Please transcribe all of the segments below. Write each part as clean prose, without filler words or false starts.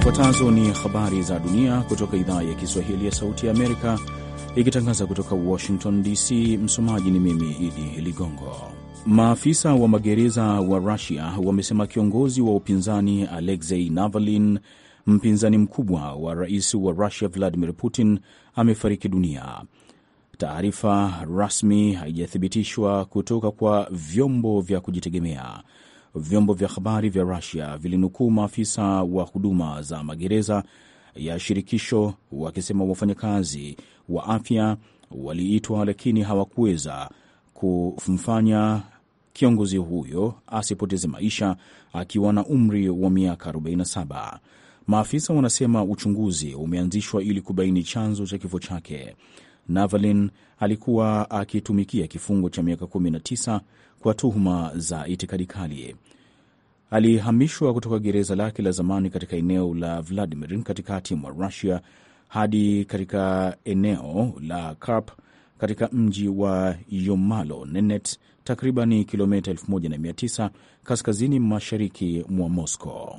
Zifuatazo ni habari za dunia kutoka idhaa ya Kiswahili ya Sauti ya Amerika, ikitangaza kutoka Washington DC. Msomaji ni mimi Idi Ligongo. Maafisa wa magereza wa Russia wamesema kiongozi wa upinzani Alexei Navalny, mpinzani mkubwa wa rais wa Russia Vladimir Putin, amefariki dunia. Taarifa rasmi haijathibitishwa kutoka kwa vyombo vya kujitegemea. Vyombo vya habari vya Russia vilinukuu maafisa wa huduma za magereza ya shirikisho wakisema wafanyakazi wa afya waliitwa, lakini hawakuweza kumfanya kiongozi huyo asipoteze maisha akiwa na umri wa miaka 47. Maafisa wanasema uchunguzi umeanzishwa ili kubaini chanzo cha kifo chake. Navalny alikuwa akitumikia kifungo cha miaka 19 kwa tuhuma za itikadi kali. Alihamishwa kutoka gereza lake la zamani katika eneo la Vladimir katikati mwa Russia hadi katika eneo la Karp katika mji wa Yomalo-Nenet, takriban kilomita 1900 kaskazini mashariki mwa Moscow.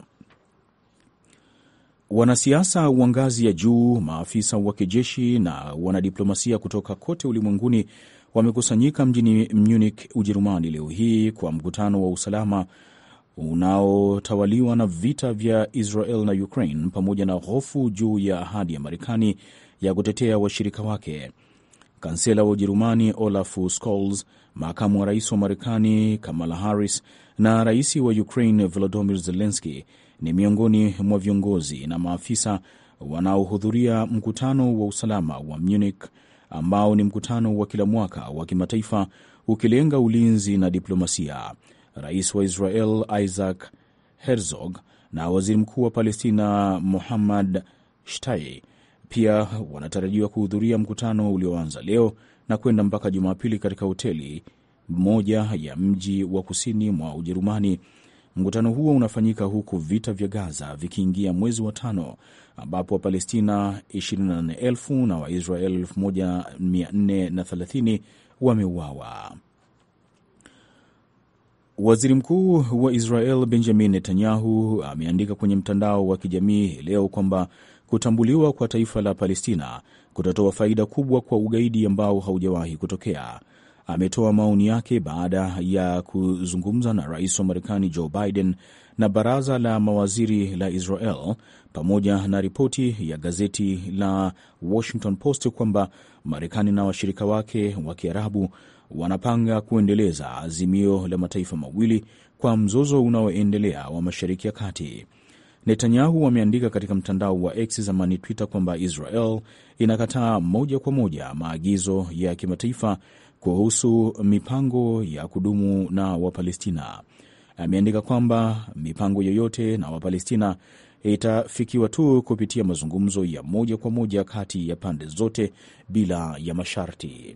Wanasiasa wa ngazi ya juu, maafisa wa kijeshi na wanadiplomasia kutoka kote ulimwenguni wamekusanyika mjini Munich, Ujerumani leo hii kwa mkutano wa usalama unaotawaliwa na vita vya Israel na Ukraine, pamoja na hofu juu ya ahadi ya Marekani ya kutetea washirika wake. Kansela wa Ujerumani Olaf Scholz, makamu wa rais wa Marekani Kamala Harris na rais wa Ukraine Volodymyr Zelensky ni miongoni mwa viongozi na maafisa wanaohudhuria mkutano wa usalama wa Munich, ambao ni mkutano wa kila mwaka wa kimataifa ukilenga ulinzi na diplomasia. Rais wa Israel Isaac Herzog na waziri mkuu wa Palestina Muhammad Shtayyeh pia wanatarajiwa kuhudhuria mkutano ulioanza leo na kwenda mpaka Jumapili katika hoteli moja ya mji wa kusini mwa Ujerumani. Mkutano huo unafanyika huku vita vya Gaza vikiingia mwezi wa 5, ambapo Wapalestina 24,000 na Waisrael 1,430 wameuawa. Waziri Mkuu wa Israel Benjamin Netanyahu ameandika kwenye mtandao wa kijamii leo kwamba kutambuliwa kwa taifa la Palestina kutatoa faida kubwa kwa ugaidi ambao haujawahi kutokea. Ametoa maoni yake baada ya kuzungumza na rais wa Marekani Joe Biden na baraza la mawaziri la Israel, pamoja na ripoti ya gazeti la Washington Post kwamba Marekani na washirika wake wa Kiarabu wanapanga kuendeleza azimio la mataifa mawili kwa mzozo unaoendelea wa Mashariki ya Kati. Netanyahu ameandika katika mtandao wa X, zamani Twitter, kwamba Israel inakataa moja kwa moja maagizo ya kimataifa kuhusu mipango ya kudumu na Wapalestina. Ameandika kwamba mipango yoyote na Wapalestina itafikiwa tu kupitia mazungumzo ya moja kwa moja kati ya pande zote bila ya masharti.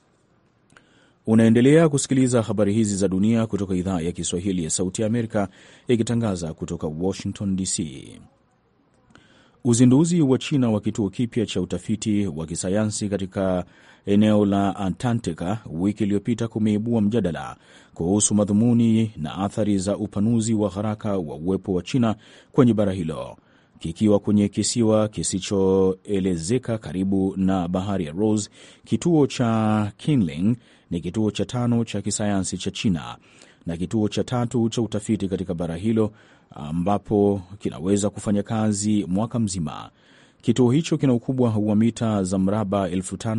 Unaendelea kusikiliza habari hizi za dunia kutoka idhaa ya Kiswahili ya Sauti ya Amerika, ikitangaza kutoka Washington DC. Uzinduzi wa China wa kituo kipya cha utafiti wa kisayansi katika eneo la Antarctica wiki iliyopita kumeibua mjadala kuhusu madhumuni na athari za upanuzi wa haraka wa uwepo wa China kwenye bara hilo. Kikiwa kwenye kisiwa kisichoelezeka karibu na bahari ya Ross, kituo cha Kinling ni kituo cha 5 cha kisayansi cha China na kituo cha 3 cha utafiti katika bara hilo, ambapo kinaweza kufanya kazi mwaka mzima. Kituo hicho kina ukubwa wa mita za mraba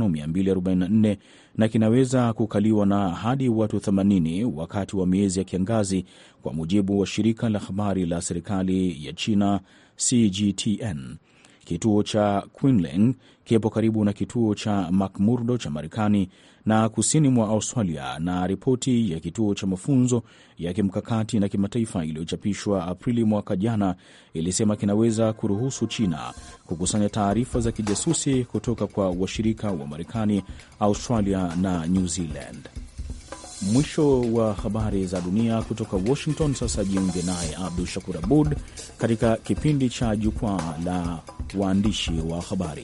5244 na kinaweza kukaliwa na hadi watu 80 wakati wa miezi ya kiangazi, kwa mujibu wa shirika la habari la serikali ya China CGTN. Kituo cha Quinling kipo karibu na kituo cha McMurdo cha Marekani na kusini mwa Australia, na ripoti ya kituo cha mafunzo ya kimkakati na kimataifa iliyochapishwa Aprili mwaka jana ilisema kinaweza kuruhusu China kukusanya taarifa za kijasusi kutoka kwa washirika wa Marekani, Australia na New Zealand. Mwisho wa habari za dunia kutoka Washington. Sasa jiunge naye Abdu Shakur Abud katika kipindi cha Jukwaa la Waandishi wa Habari.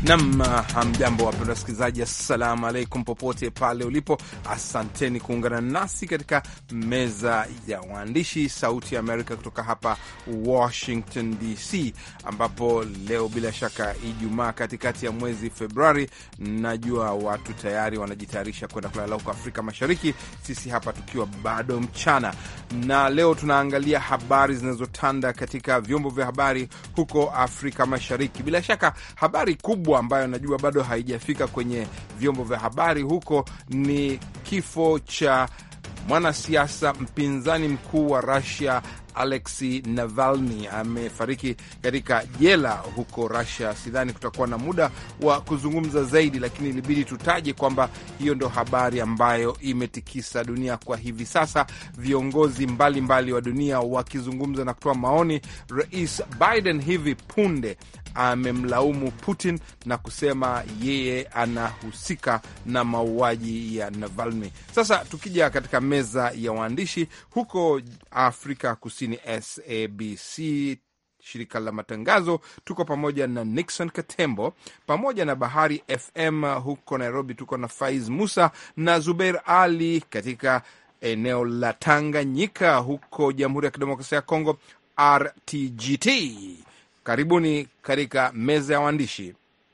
Hamjambo wapendwa wasikilizaji, assalamu alaikum popote pale ulipo. Asanteni kuungana nasi katika meza ya waandishi Sauti ya Amerika kutoka hapa Washington DC, ambapo leo bila shaka Ijumaa katikati ya mwezi Februari. Najua watu tayari wanajitayarisha kwenda kulala huko Afrika Mashariki, sisi hapa tukiwa bado mchana, na leo tunaangalia habari zinazotanda katika vyombo vya habari huko Afrika Mashariki. Bila shaka habari kubwa ambayo najua bado haijafika kwenye vyombo vya habari huko ni kifo cha mwanasiasa mpinzani mkuu wa Russia Alexei Navalny. Amefariki katika jela huko Russia. Sidhani kutakuwa na muda wa kuzungumza zaidi, lakini ilibidi tutaje kwamba hiyo ndo habari ambayo imetikisa dunia kwa hivi sasa, viongozi mbalimbali wa dunia wakizungumza na kutoa maoni. Rais Biden hivi punde amemlaumu Putin na kusema yeye anahusika na mauaji ya Navalny. Sasa tukija katika meza ya waandishi huko Afrika Kusini, SABC shirika la matangazo, tuko pamoja na Nixon Katembo, pamoja na Bahari FM huko Nairobi tuko na Faiz Musa na Zubair Ali katika eneo la Tanganyika huko Jamhuri ya Kidemokrasia ya Kongo, RTGT. Karibuni katika meza ya waandishi.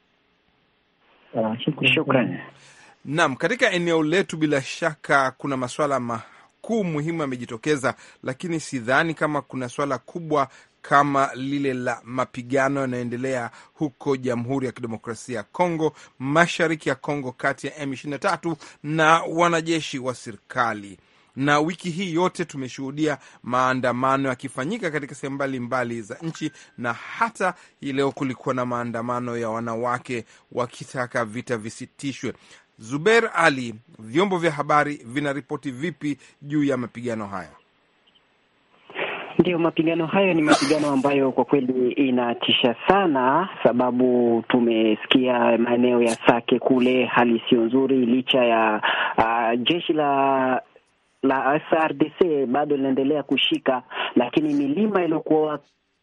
Shukrani. Naam, katika eneo letu bila shaka kuna masuala makuu muhimu yamejitokeza, lakini sidhani kama kuna swala kubwa kama lile la mapigano yanayoendelea huko Jamhuri ya Kidemokrasia ya Kongo, mashariki ya Kongo, kati ya M23 na wanajeshi wa serikali. Na wiki hii yote tumeshuhudia maandamano yakifanyika katika sehemu mbalimbali za nchi, na hata hii leo kulikuwa na maandamano ya wanawake wakitaka vita visitishwe. Zubair Ali, vyombo vya habari vinaripoti vipi juu ya mapigano haya? Ndio, mapigano hayo ni mapigano ambayo kwa kweli inatisha sana, sababu tumesikia maeneo ya Sake kule hali sio nzuri, licha ya jeshi la FARDC bado linaendelea kushika, lakini milima iliyokuwa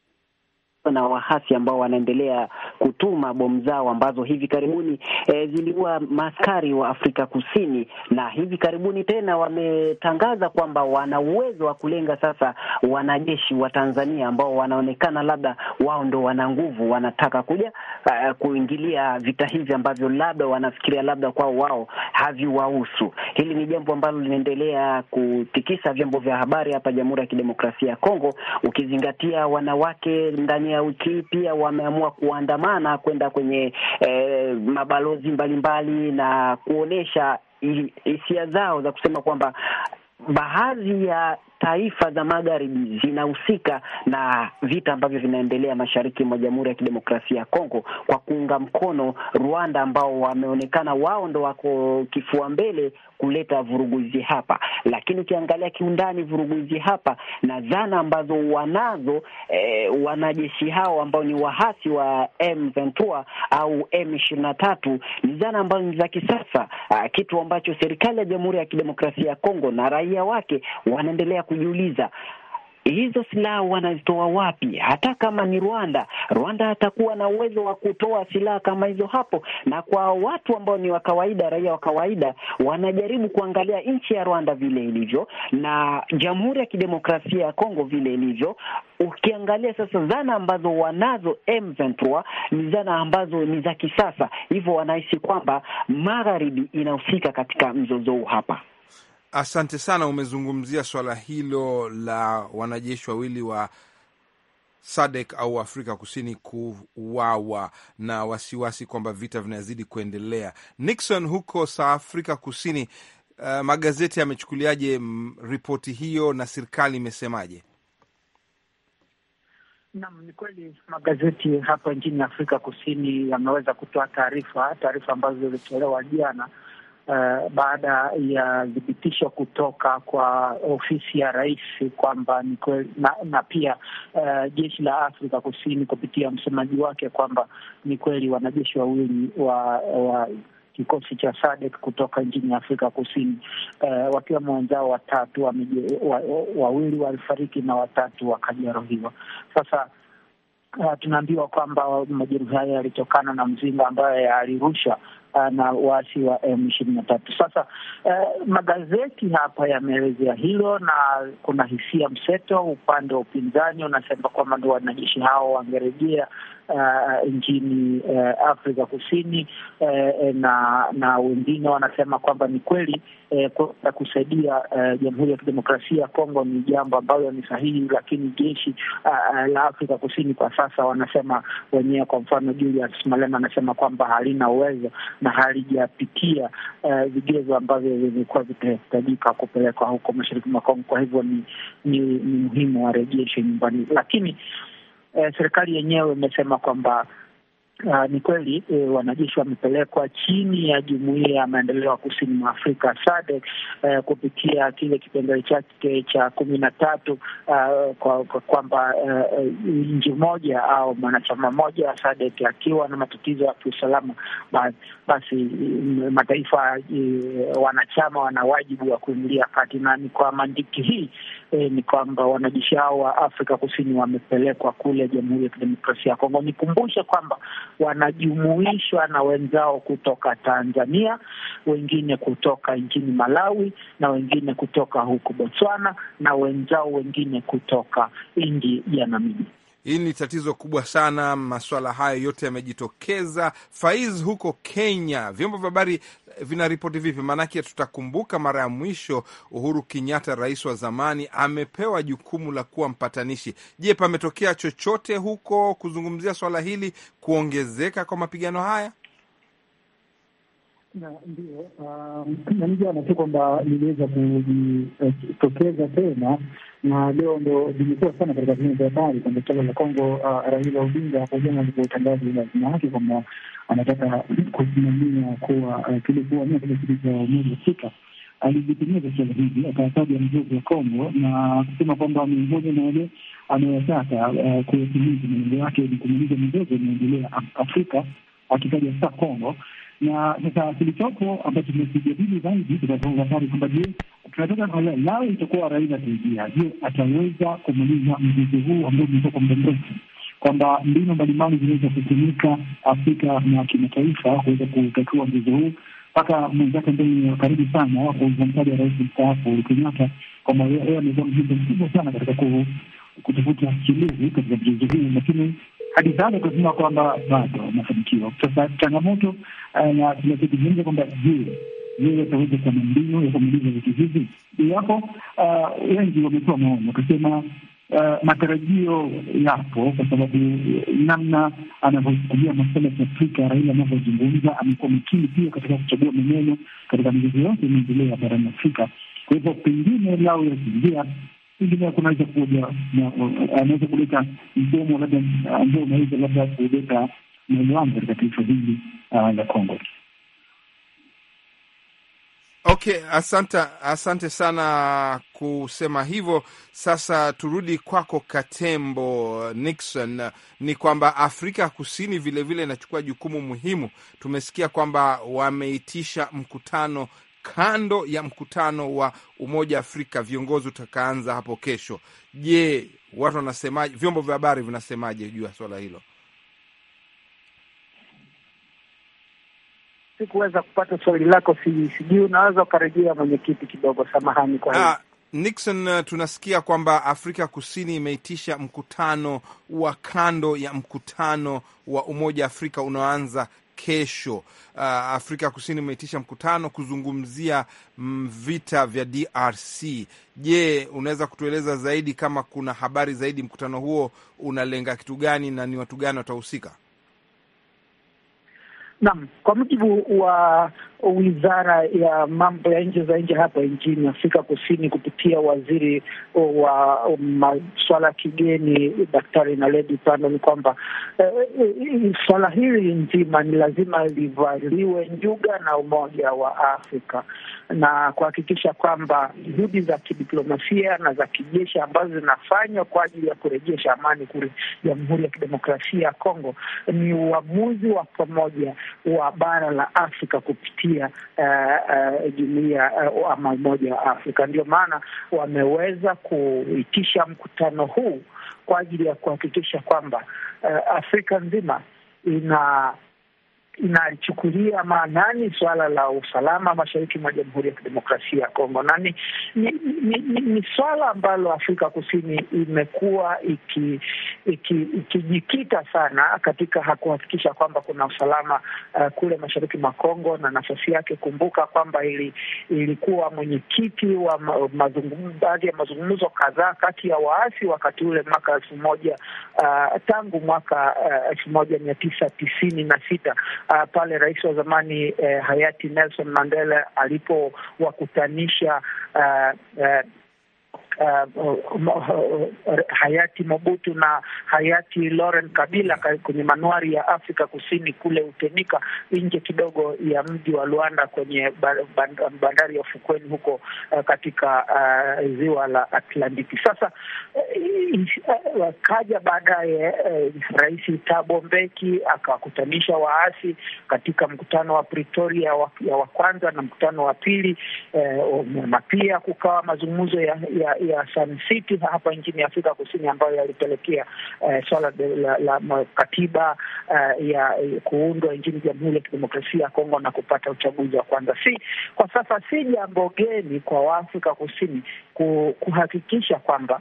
na wahasi ambao wanaendelea kutuma bomu zao ambazo hivi karibuni ziliua maaskari wa Afrika Kusini, na hivi karibuni tena wametangaza kwamba wana uwezo wa kulenga sasa wanajeshi wa Tanzania ambao wanaonekana labda wao ndo wana nguvu, wanataka kuja kuingilia vita hivi ambavyo labda wanafikiria labda kwao wao haviwahusu. Hili ni jambo ambalo linaendelea kutikisa vyombo vya habari hapa Jamhuri ya Kidemokrasia ya Kongo, ukizingatia wanawake ndani ya wiki pia wameamua kuandamana kwenda kwenye mabalozi mbalimbali na kuonesha hisia zao za kusema kwamba baadhi ya taifa za magharibi zinahusika na vita ambavyo vinaendelea mashariki mwa Jamhuri ya Kidemokrasia ya Kongo, kwa kuunga mkono Rwanda ambao wameonekana wao ndo wako kifua mbele kuleta vuruguzi hapa. Lakini ukiangalia kiundani vuruguzi hapa na zana ambazo wanazo wanajeshi hao ambao ni wahasi wa M23 au M23 ni zana ambazo ni za kisasa, kitu ambacho serikali ya Jamhuri ya Kidemokrasia ya Kongo na raia wake wanaendelea kujiuliza, hizo silaha wanazitoa wapi? Hata kama ni Rwanda atakuwa na uwezo wa kutoa silaha kama hizo hapo. Na kwa watu ambao ni wa kawaida, raia wa kawaida, wanajaribu kuangalia nchi ya Rwanda vile ilivyo na Jamhuri ya Kidemokrasia ya Kongo vile ilivyo. Ukiangalia sasa zana ambazo wanazo M23 ni zana ambazo ni za kisasa, hivyo wanahisi kwamba magharibi inahusika katika mzozo huu hapa. Asante sana. Umezungumzia swala hilo la wanajeshi wawili wa SADC au Afrika Kusini kuuawa na wasiwasi kwamba vita vinazidi kuendelea. Nixon, huko South Afrika Kusini, magazeti yamechukuliaje ripoti hiyo na serikali imesemaje? Naam, ni kweli magazeti hapa nchini Afrika Kusini yameweza kutoa taarifa ambazo zilitolewa jana baada ya dhibitisho kutoka kwa ofisi ya rais kwamba ni kweli, na pia jeshi la Afrika Kusini kupitia msemaji wake kwamba ni kweli wanajeshi wawili wa kikosi cha SADC kutoka nchini Afrika Kusini wakiwa wenzao wawili walifariki na 3 wakajeruhiwa. Sasa tunaambiwa kwamba majeruhi haya yalitokana na mzinga ambayo alirusha na waasi wa M23. Sasa magazeti hapa yameelezea hilo, na kuna hisia mseto. Upande wa upinzani unasema kwamba ndio wanajeshi hao wangerejea nchini Afrika Kusini, na wengine wanasema kwamba ni kweli kwa kusaidia Jamhuri ya Kidemokrasia ya Kongo ni jambo ambalo ni sahihi, lakini jeshi la Afrika Kusini kwa sasa wanasema wenyewe, kwa mfano Julius Malema anasema kwamba halina uwezo na halijapitia vigezo ambavyo vilikuwa vitahitajika kupelekwa huko mashariki mwa Kongo. Kwa hivyo ni muhimu warejeshe nyumbani, lakini serikali yenyewe imesema kwamba ni kweli wanajeshi wamepelekwa chini ya Jumuiya ya Maendeleo ya Kusini mwa Afrika SADC kupitia kile kipengele chake cha 13 kwamba nchi moja au mwanachama moja wa SADC akiwa na matatizo ya kiusalama, basi mataifa wanachama wana wajibu wa kuingilia kati. Na ni kwa mantiki hii ni kwamba wanajeshi hao wa Afrika Kusini wamepelekwa kule Jamhuri ya Kidemokrasia ya Kongo. Nikumbushe kwamba wanajumuishwa na wenzao kutoka Tanzania, wengine kutoka nchini Malawi, na wengine kutoka huko Botswana, na wenzao wengine kutoka nchi ya Namibia. Hii ni tatizo kubwa sana. Masuala hayo yote yamejitokeza. Faiz, huko Kenya, vyombo vya habari vinaripoti vipi? Maanake tutakumbuka mara ya mwisho Uhuru Kenyatta, rais wa zamani, amepewa jukumu la kuwa mpatanishi. Je, pametokea chochote huko kuzungumzia swala hili, kuongezeka kwa mapigano haya? Ndio, namjua anasema kwamba niliweza kujitokeza tena, na leo ndo limekuwa sana katika vyombo vya habari kwamba taifa la Kongo, Raila Odinga hapo jana alipotangaza lazima yake kwamba anataka kusimamia kilikuwa kile cha Umoja wa Afrika, alijitimiza swala hili, akataja mzozo wa Kongo na kusema kwamba miongoni mwa wale anayotaka kuyatimiza malengo yake ni kumaliza mizozo inaendelea Afrika, akitaja sasa Kongo. Na sasa kilichopo ambacho tumekijadili zaidi katika habari kwamba je, tunataka lao itakuwa Raila ataingia, je ataweza kumaliza mzozo huu ambao umekuwa kwa muda mrefu, kwamba mbinu mbalimbali zinaweza kutumika Afrika na kimataifa kuweza kutatua mzozo huu. Mpaka mwenzake ambaye karibu sana kumtaja ya rais mstaafu Uhuru Kenyatta kwamba yeye amekuwa mjumbe mkubwa sana katika kutafuta suluhu katika mzozo huu, lakini hadi sasa kusema kwamba bado mafanikio. Sasa changamoto na tunazungumza kwamba je, yeye ataweza kuwa na mbinu ya kumaliza vitu hivi? Iwapo wengi wametoa maoni wakasema matarajio yapo, kwa sababu namna anavyochukulia masuala ya Afrika, Raila anavyozungumza, amekuwa makini pia katika kuchagua maneno katika mizozo yote inaendelea barani Afrika. Kwa hivyo pengine lao yakiingia, pengine kunaweza kuja anaweza kuleta msomo labda ambao unaweza labda kuleta maelewano katika taifa hili la Kongo. Okay, asante sana kusema hivyo. Sasa turudi kwako Katembo Nixon. Ni kwamba Afrika Kusini vile inachukua jukumu muhimu. Tumesikia kwamba wameitisha mkutano kando ya mkutano wa Umoja Afrika, viongozi utakaanza hapo kesho. Je, watu wanasemaje? Vyombo vya habari vinasemaje juu ya swala hilo? Sikuweza kupata swali lako, sijui unaweza ukarejea mwenyekiti kidogo, samahani kwa hiyo. Nixon, tunasikia kwamba Afrika Kusini imeitisha mkutano wa kando ya mkutano wa Umoja Afrika unaoanza kesho. Afrika Kusini imeitisha mkutano kuzungumzia vita vya DRC. Je, unaweza kutueleza zaidi kama kuna habari zaidi, mkutano huo unalenga kitu gani na ni watu gani watahusika? Naam, kwa mujibu wa Wizara ya Mambo ya Nje za nje hapa nchini Afrika Kusini kupitia waziri wa masuala ya kigeni Daktari Naledi Pandor, ni kwamba swala hili nzima ni lazima livaliwe njuga na Umoja wa Afrika na kuhakikisha kwamba juhudi za kidiplomasia na za kijeshi ambazo zinafanywa kwa ajili ya kurejesha amani kule Jamhuri ya Kidemokrasia ya Kongo ni uamuzi wa pamoja wa bara la Afrika kupitia jumuiya ama Umoja wa Afrika. Ndio maana wameweza kuitisha mkutano huu kwa ajili ya kuhakikisha kwamba Afrika nzima inalichukulia maanani suala la usalama mashariki mwa Jamhuri ya Kidemokrasia ya Kongo, na ni swala ambalo Afrika Kusini imekuwa ikijikita sana katika kuhakikisha kwamba kuna usalama kule mashariki mwa Kongo, na nafasi yake, kumbuka kwamba ilikuwa mwenyekiti wa baadhi ya mazungumzo kadhaa kati ya waasi wakati ule tangu mwaka 1996 pale rais wa zamani hayati Nelson Mandela alipowakutanisha hayati Mobutu na hayati Laurent Kabila kwenye manuari ya Afrika Kusini kule Utenika, nje kidogo ya mji wa Luanda kwenye bandari ya ufukweni huko katika ziwa la Atlantiki. Sasa kaja baadaye Rais Thabo Mbeki akawakutanisha waasi katika mkutano wa Pretoria wa kwanza na mkutano wa pili, na pia kukawa mazungumzo ya Sun City hapa nchini Afrika Kusini ambayo yalipelekea swala la katiba ya kuundwa nchini Jamhuri ya Kidemokrasia ya Kongo na kupata uchaguzi wa kwanza. Kwa sasa si jambo geni kwa Afrika Kusini kuhakikisha kwamba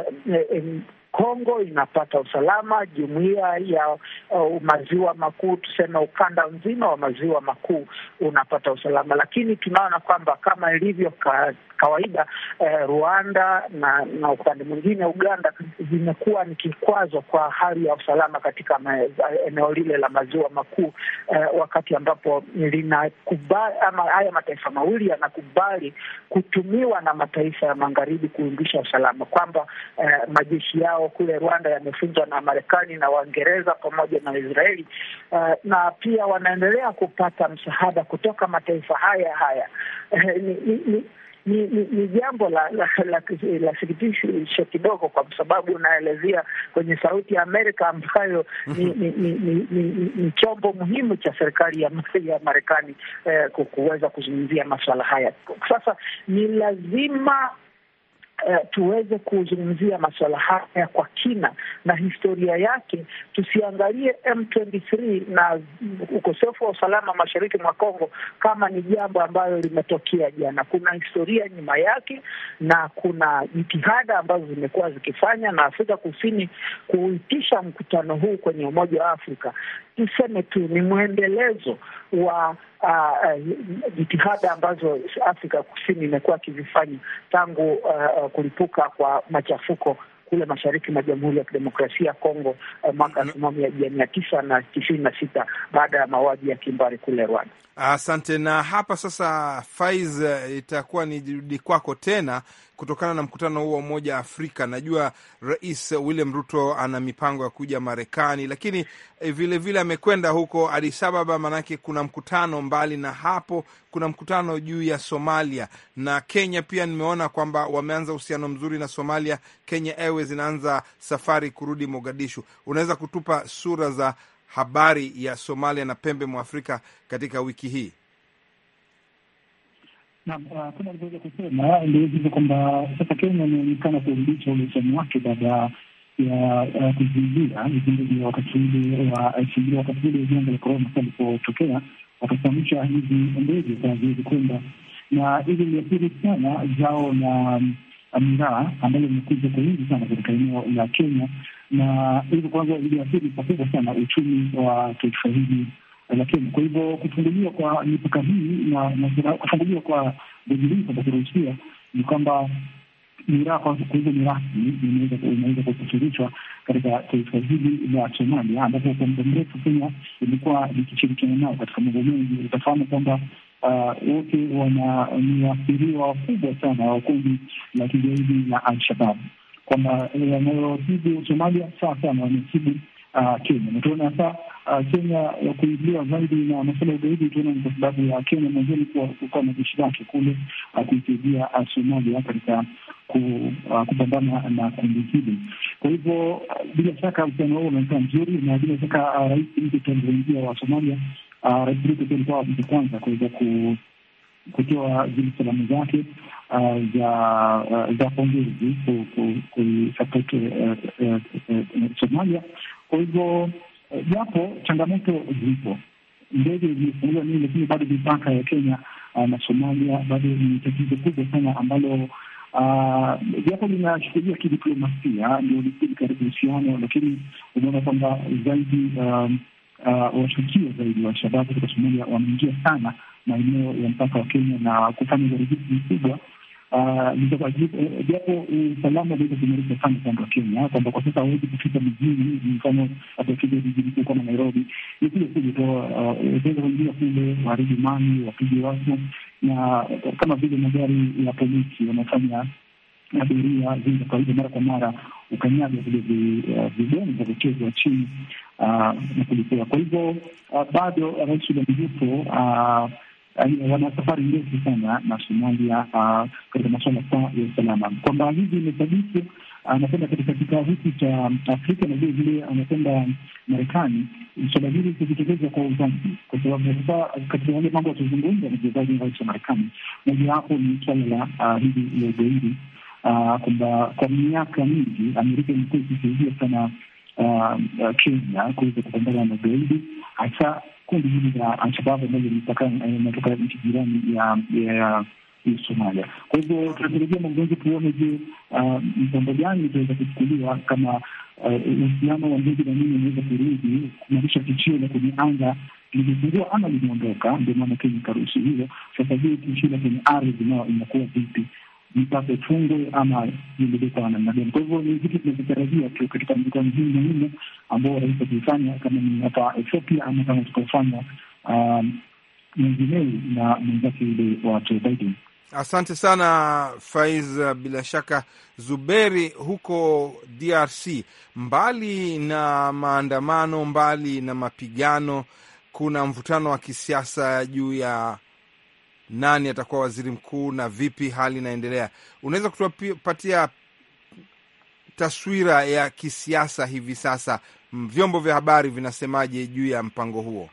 Kongo inapata usalama, jumuiya ya maziwa makuu, tuseme ukanda mzima wa maziwa makuu unapata usalama. Lakini tunaona kwamba kama ilivyo kawaida, Rwanda na upande mwingine Uganda zimekuwa ni kikwazo kwa hali ya usalama katika eneo lile la maziwa makuu, wakati ambapo linakubali ama haya mataifa mawili yanakubali kutumiwa na mataifa ya magharibi kuundisha usalama, kwamba majeshi yao kule Rwanda yamefunzwa na Marekani na Waingereza pamoja na Israeli, na pia wanaendelea kupata msaada kutoka mataifa haya. Ni jambo la sikitisho kidogo, kwa sababu unaelezea kwenye Sauti ya Amerika ambayo ni chombo muhimu cha serikali ya Marekani kuweza kuzungumzia masuala haya. Sasa ni lazima tuweze kuzungumzia masuala haya kwa kina na historia yake. Tusiangalie M23 na ukosefu wa usalama mashariki mwa Kongo kama ni jambo ambalo limetokea jana. Kuna historia nyuma yake na kuna jitihada ambazo zimekuwa zikifanya na Afrika Kusini kuitisha mkutano huu kwenye Umoja wa Afrika. Tuseme tu ni mwendelezo wa jitihada ambazo Afrika Kusini imekuwa ikizifanya tangu kulipuka kwa machafuko kule mashariki mwa Jamhuri ya Kidemokrasia ya Kongo mwaka 1996 baada ya mauaji ya kimbari kule Rwanda. Asante. Na hapa sasa, Faiz, itakuwa ni jirudi kwako tena kutokana na mkutano huo wa Umoja wa Afrika. Najua Rais William Ruto ana mipango ya kuja Marekani, lakini vile amekwenda huko Addis Ababa, manake kuna mkutano. Mbali na hapo, kuna mkutano juu ya Somalia na Kenya pia. Nimeona kwamba wameanza uhusiano mzuri na Somalia. Kenya Airways inaanza safari kurudi Mogadishu. Unaweza kutupa sura za habari ya Somalia na pembe mwa Afrika katika wiki hii? Naam, kama alivyoweza kusema ndio hivyo kwamba sasa Kenya inaonekana kurudisha uhusiano wake baada ya kuzingira vipindi wakati ule janga la corona lilipotokea, wakasimamisha hizi ndege ziweze kwenda, na hili liathiri sana zao na miraa ambayo imekuja kwa wingi sana katika eneo la Kenya, na hivyo kwanza iliathiri pakubwa sana uchumi wa taifa hili la Kenya. Kwa hivyo kufunguliwa kwa mipaka hii na kufunguliwa kwa ndege hii kwa kuruhusiwa ni kwamba miraa kwa hivyo ni rasmi inaweza kusafirishwa katika taifa hili la Somalia, ambapo kwa muda mrefu Kenya ilikuwa ikishirikiana nao katika mambo mengi. Utafahamu kwamba wote ni waathiriwa wakubwa sana wa kundi la kigaidi la Al-Shabaab, kwamba yanayosibu Somalia sasa na wanasibu Kenya. Na tunaona sasa Kenya kuingilia zaidi na masuala ya ugaidi, tunaona ni kwa sababu ya Kenya mwanzoni kuwa na jeshi lake kule kuisaidia Somalia katika kupambana na kundi hili. Kwa hivyo bila shaka uhusiano huo unakuwa mzuri, na bila shaka rais mpya wa Somalia Rais Ruto pia alikuwa mtu kwanza kuweza kutoa zile salamu zake za pongezi kuisapoti Somalia. Kwa hivyo japo changamoto zipo, ndege zimefungua nini, lakini bado mipaka ya Kenya na Somalia bado ni tatizo kubwa sana ambalo japo linachukulia kidiplomasia ndio lisidi karibu uhusiano, lakini unaona kwamba zaidi washukiwa zaidi wa Al-Shabaab katika Somalia wameingia sana maeneo ya mpaka wa Kenya na kufanya uharibifu mkubwa. Japo usalama unaweza kuimarika sana upande wa Kenya, kwamba kwa sasa hawezi kufika mijini, mfano atafika jiji kuu kama Nairobi, ni kule kule wataweza kuingia kule, waharibu mali, wapige watu, na kama vile magari ya polisi wanafanya abiria zile kawaida mara kwa mara ukanyaga vile vidongo vichezwa chini na kulipea. Kwa hivyo bado Rais William Ruto wana safari ndefu sana na Somalia katika masuala ya usalama, kwamba hivi imesadifu anapenda katika kikao hiki cha Afrika na vile vile anapenda Marekani suala hili kujitokeza kwa uzani, kwa sababu sasa katika yale mambo yatazungumza na mchezaji rais wa Marekani, mojawapo ni suala la hili la ugaidi, kwamba kwa miaka mingi Amerika imekuwa ikisaidia sana Kenya kuweza kupambana na ugaidi, hasa kundi hili la Al-Shabaab ambalo linatoka nchi jirani ya Somalia. Kwa hivyo tunatarajia mwanzo tuone, je, mpango gani itaweza kuchukuliwa kama uhusiano wa ndege na nini unaweza kurudi kumaanisha tishio la kwenye anga limepungua ama limeondoka. Ndio maana Kenya ikaruhusu hilo. Sasa je, tishio la kwenye ardhi nao inakuwa vipi? Mipaka ifungwe ama iendelee kwa namna gani? Kwa hivyo ni vitu tunavyotarajia tu katika mkutano huu muhimu ambao rais ataifanya, kama ni hapa Ethiopia ama kama tukafanya mwezi Mei na mwenzake yule wa Joe Biden. Asante sana Faiz. Bila shaka Zuberi, huko DRC, mbali na maandamano, mbali na mapigano, kuna mvutano wa kisiasa juu ya nani atakuwa waziri mkuu na vipi hali inaendelea. Unaweza kutupatia taswira ya kisiasa hivi sasa? Vyombo vya habari vinasemaje juu ya mpango huo?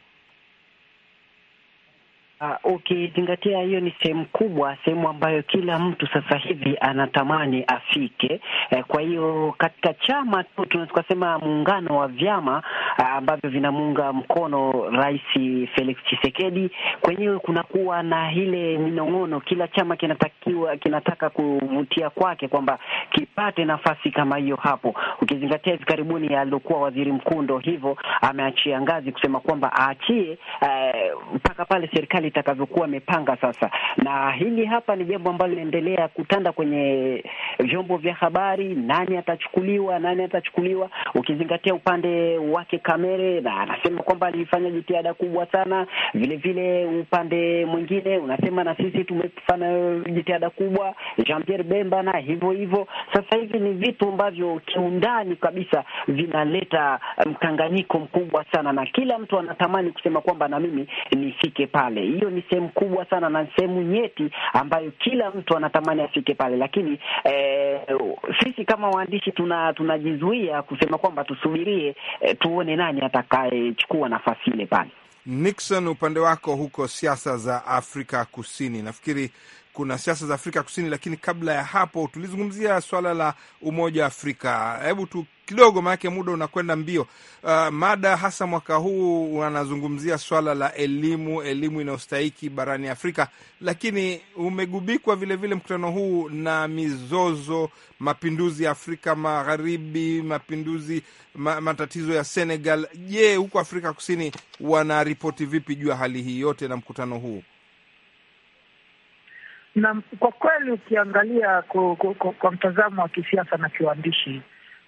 Ukizingatia hiyo ni sehemu kubwa, sehemu ambayo kila mtu sasa hivi anatamani afike. Kwa hiyo katika chama tu tunaweza kusema muungano wa vyama ambavyo vinamuunga mkono Rais Felix Tshisekedi, kwenyewe kunakuwa na ile minong'ono, kila chama kinataka kuvutia kwake kwamba kipate nafasi kama hiyo hapo. Ukizingatia hivi karibuni alikuwa waziri mkuu ndo hivyo ameachia ngazi kusema kwamba aachie mpaka pale serikali itakavyokuwa imepanga sasa. Na hili hapa ni jambo ambalo linaendelea kutanda kwenye vyombo vya habari, nani atachukuliwa. Ukizingatia upande wake Kamere, na anasema kwamba alifanya jitihada kubwa sana. Vile vile upande mwingine unasema na sisi tumefanya jitihada kubwa. Jean-Pierre Bemba na hivyo. Sasa hivi ni vitu ambavyo kiundani kabisa vinaleta mkanganyiko mkubwa sana, na kila mtu anatamani kusema kwamba na mimi nifike pale. Hiyo ni sehemu kubwa sana na sehemu nyeti ambayo kila mtu anatamani afike pale, lakini sisi kama waandishi tunajizuia kusema kwamba tusubirie tuone nani atakayechukua nafasi ile pale. Nixon, upande wako huko siasa za Afrika Kusini, nafikiri kuna siasa za Afrika Kusini, lakini kabla ya hapo tulizungumzia swala la Umoja wa Afrika. Hebu tu kidogo, maana muda unakwenda mbio. Mada hasa mwaka huu wanazungumzia swala la elimu inayostahiki barani Afrika, lakini umegubikwa vile vile mkutano huu na mizozo, mapinduzi ya Afrika Magharibi, matatizo ya Senegal. Je, huko Afrika Kusini wanaripoti vipi juu ya hali hii yote na mkutano huu? Na kwa kweli ukiangalia kwa mtazamo wa kisiasa na kiuandishi,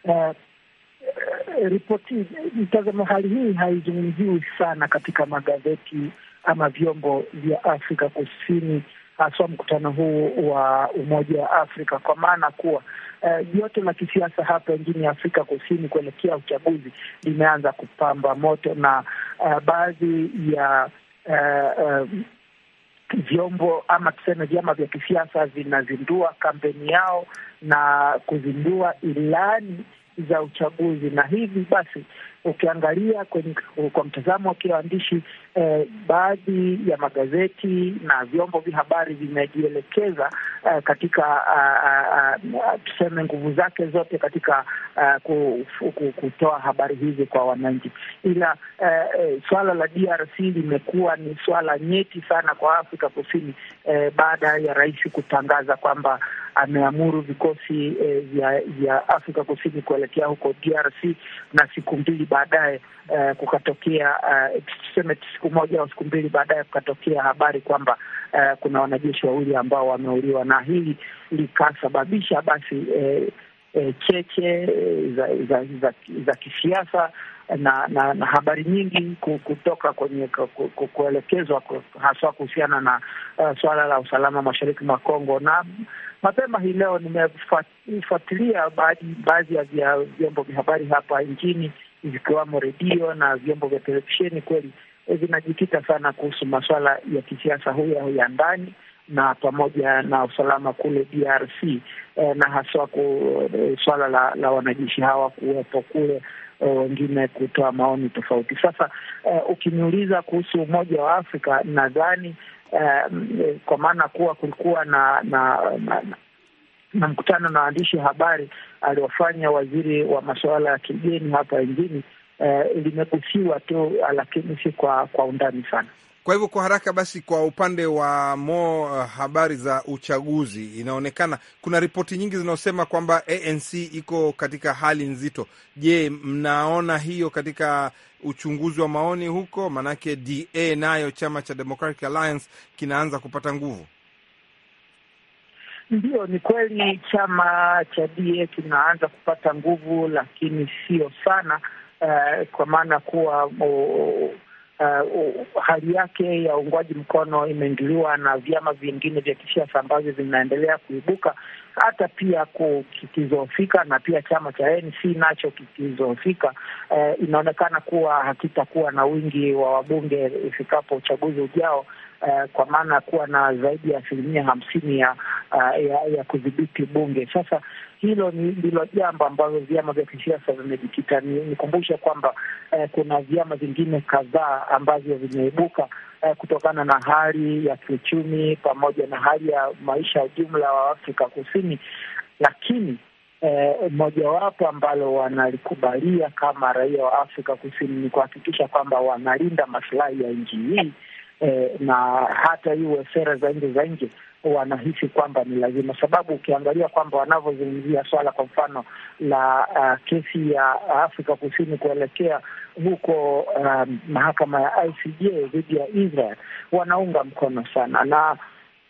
mtazamo hali hii haizungumziwi sana katika magazeti ama vyombo vya Afrika Kusini, haswa mkutano huu wa Umoja wa Afrika, kwa maana kuwa joto la kisiasa hapa nchini Afrika Kusini kuelekea uchaguzi limeanza kupamba moto, na baadhi ya vyombo ama tuseme vyama vya kisiasa vinazindua kampeni yao na kuzindua ilani za uchaguzi. Na hivi basi ukiangalia kwa mtazamo wa kiwaandishi, baadhi ya magazeti na vyombo vya habari vimejielekeza katika tuseme nguvu zake zote katika kutoa habari hizi kwa wananchi, ila swala la DRC limekuwa ni swala nyeti sana kwa Afrika Kusini baada ya rais kutangaza kwamba ameamuru vikosi vya Afrika Kusini kuelekea huko DRC, na siku mbili baadaye kukatokea tuseme siku moja au siku mbili baadaye kukatokea habari kwamba kuna wanajeshi wawili ambao wameuliwa, na hili likasababisha basi cheche za kisiasa na habari nyingi kutoka kwenye kuelekezwa haswa kuhusiana na swala la usalama mashariki mwa Kongo. Na mapema hii leo nimefuatilia baadhi ya vyombo vya habari hapa nchini, vikiwamo redio na vyombo vya televisheni, kweli vinajikita sana kuhusu masuala ya kisiasa huyo ya ndani na pamoja na usalama kule DRC, na haswa swala la wanajeshi hawa kuwepo kule, wengine kutoa maoni tofauti. Sasa ukiniuliza kuhusu Umoja wa Afrika, nadhani kwa maana kuwa kulikuwa na mkutano na waandishi habari aliofanya waziri wa masuala ya kigeni hapa nchini, limegusiwa tu, lakini si kwa undani sana. Kwa hivyo kwa haraka basi, kwa upande wa habari za uchaguzi, inaonekana kuna ripoti nyingi zinazosema kwamba ANC iko katika hali nzito. Je, mnaona hiyo katika uchunguzi wa maoni huko? Manake DA nayo chama cha Democratic Alliance kinaanza kupata nguvu. Ndio, ni kweli chama cha DA kinaanza kupata nguvu, lakini sio sana, kwa maana kuwa hali yake ya uungwaji mkono imeingiliwa na vyama vingine vya kisiasa ambavyo vinaendelea kuibuka, hata pia kikizofika, na pia chama cha ANC nacho kikizofika. Inaonekana kuwa hakitakuwa na wingi wa wabunge ifikapo uchaguzi ujao, kwa maana kuwa na zaidi ya 50% ya kudhibiti bunge. Sasa hilo ndilo jambo ambalo vyama vya kisiasa vimejikita. Nikumbushe kwamba kuna vyama vingine kadhaa ambavyo vimeibuka kutokana na hali ya kiuchumi pamoja na hali ya maisha ya jumla wa Afrika Kusini, lakini mojawapo ambalo wanalikubalia kama raia wa Afrika Kusini ni kuhakikisha kwamba wanalinda maslahi ya nchi hii, na hata iwe sera za nje wanahisi kwamba ni lazima, sababu ukiangalia kwamba wanavyozungumzia swala kwa mfano la kesi ya Afrika Kusini kuelekea huko mahakama ya ICJ dhidi ya Israel, wanaunga mkono sana. Na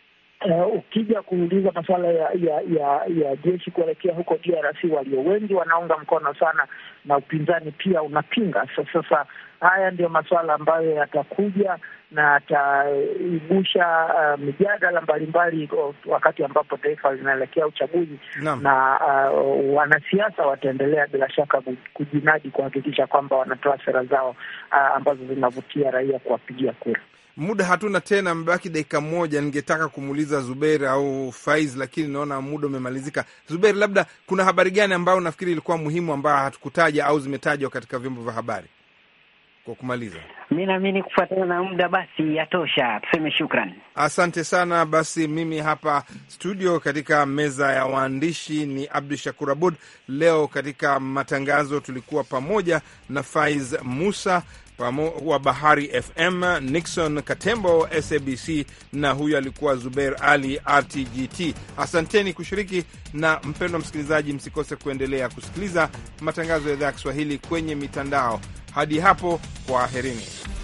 ukija kuuliza masuala ya jeshi kuelekea huko DRC, walio wengi wanaunga mkono sana, na upinzani pia unapinga. Sasa haya ndio masuala ambayo yatakuja na ataibusha mijadala mbalimbali wakati ambapo taifa linaelekea uchaguzi. Na wanasiasa wataendelea bila shaka kujinadi kuhakikisha kwamba wanatoa sera zao ambazo zinavutia raia kuwapigia kura. Muda hatuna tena, mbaki dakika moja. Ningetaka kumuuliza Zubair au Faiz, lakini naona muda umemalizika. Zubair, labda kuna habari gani ambayo nafikiri ilikuwa muhimu ambayo hatukutaja au zimetajwa katika vyombo vya habari kwa kumaliza? Mimi naamini kufuatana na muda basi yatosha, tuseme shukrani. Asante sana. Basi mimi hapa studio katika meza ya waandishi ni Abdu Shakur Abud. Leo katika matangazo tulikuwa pamoja na Faiz Musa wa Bahari FM, Nixon Katembo SABC, na huyu alikuwa Zubair Ali RTGT. Asanteni kushiriki, na mpendwa msikilizaji, msikose kuendelea kusikiliza matangazo ya idhaa ya Kiswahili kwenye mitandao. Hadi hapo, kwaherini.